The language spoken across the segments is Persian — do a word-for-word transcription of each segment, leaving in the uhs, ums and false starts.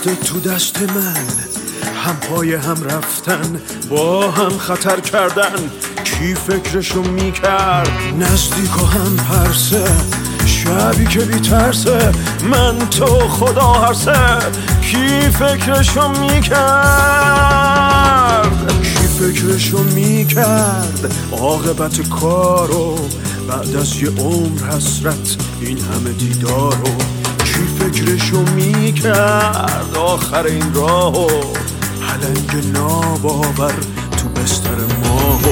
تو دست من، هم پای هم رفتن، با هم خطر کردن. کی فکرشو میکرد نزدیک و هم پرسه، شبی که بی ترسه، من تو خدا هر سه. کی فکرشو میکرد کی فکرشو میکرد عاقبت کارو، بعد از یه عمر حسرت این همه دیدارو. کی فکرشو میکرد آخر این راهو، پلنگ ناباور تو بستر ماهو.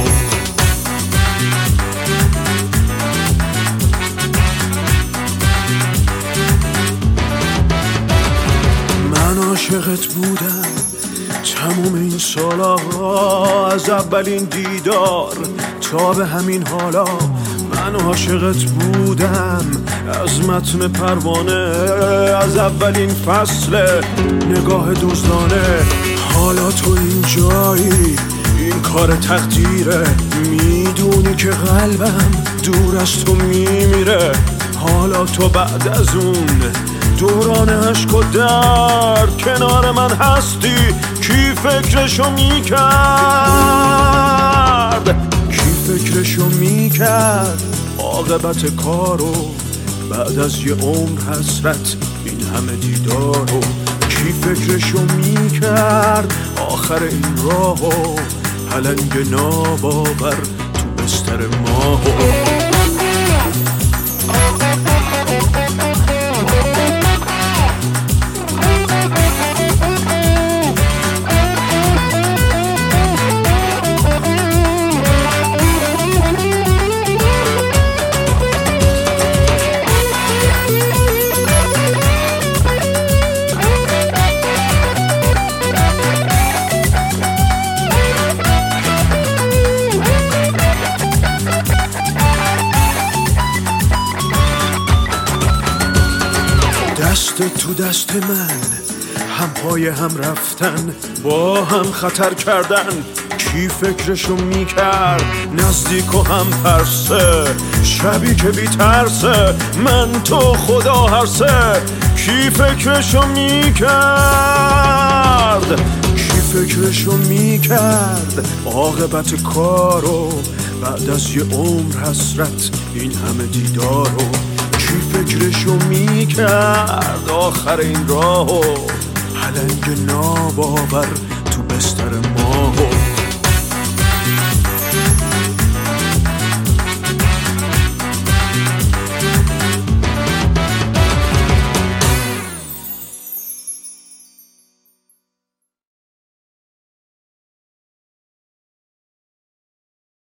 من عاشقت بودم تموم این سالا، از اولین دیدار تا به همین حالا. من عاشقت بودم از متن پروانه، از اولین فصل نگاه دزدانه. حالا تو این جایی، این کار تقدیره، میدونی که قلبم دور از تو میمیره. حالا تو بعد از اون دوران عشق و درد کنار من هستی. کی فکرشو میکرد کی فکرشو میکرد عاقبت کارو، بعد از یه عمر حسرت این همه دیدارو. کی فکرشو میکرد آخر این راهو، پلنگ ناباور تو بستر ماهو. دست تو دست من، هم پای هم رفتن، با هم خطر کردن. کی فکرشو میکرد نزدیک و هم پرسه، شبی که بی ترسه، من تو خدا هر سه. کی فکرشو میکرد کی فکرشو میکرد عاقبت کارو، بعد از یه عمر حسرت این همه دیدارو. کی فکرشو میکرد آخر این راهو، پلنگ ناباور